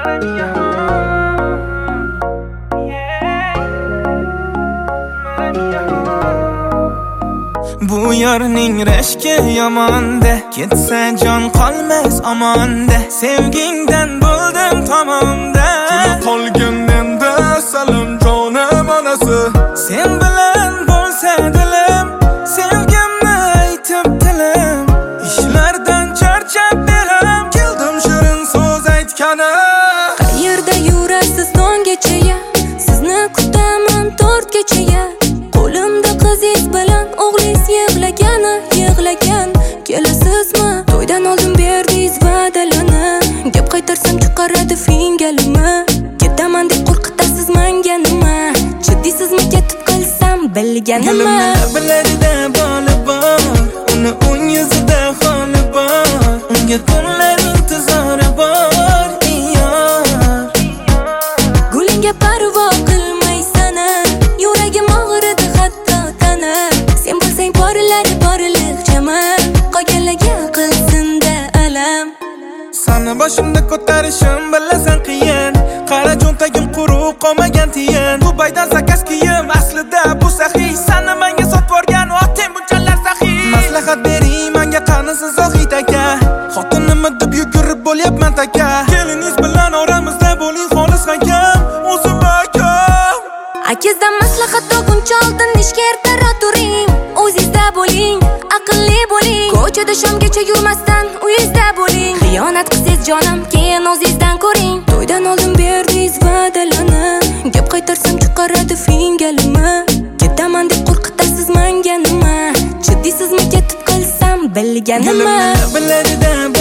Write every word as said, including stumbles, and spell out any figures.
Bu yarning rashki yomonda, ketsa jon qolmas omonda. Sevgingdan bo'ldim tomonda, qolgan menda salim jonim onasi. Sen bilan bo'lsa dilim, sevgimni aytib tilim. Ishlardan charchab belim, keldim shirin so'z aytgani. Qayerda yurasiz tonggacha, sizni kutaman to'rtgacha. Qo'limda qizingiz bilan o'g'lingiz yig'lagani, yig'lagan. Kelasizmi? To'ydan oldin berdingiz va'dalani. Gap qaytarsam chiqaradi fingalimi. Ketaman deb qo'rqitasiz menga nima? Jiddiysizmi ketib qilsam bilganima? Lablarida boli bor, uni o'ng yuzida holi bor. Unga kunlar intizori bor, yor. Gulingga parvo qilmaysan, yuragim og'ridi hatto tana. Sen bo'lsang porlar porliq chaman, qolganlarga qilsin-da alam. Sani boshimda ko'tarishim bilasan qiyin. Qara cho'ntagim quruq qolmagan tiyin. Dubaydan zakaz kiyim, aslida bu saxiy. Sani menga sotib yuborgan otang bunchalar saxiy. Maslahat bering menga qanisiz zohid aka. Xotinimni deb yugurib bo'lyapman taka. Keliningiz bilan oramizda bo'ling xolis hakam, o'zim akam. Akizdan maslahat olguncha oldin ishga ertaroq turing. O'zingizda bo'ling, aqlli bo'ling. Ko'chada shomgacha yurmasdan uyingizda bo'ling. Xiyonat qilsangiz jonim, keyin o'zingizdan ko'ring. To'ydan oldin berdingiz va'dalani. Gap qaytarsam chiqaradi fingalimi. Ketaman deb qo'rqitasiz menga nima? Jiddiysizmi ketib qilsam bilganima? Lablarida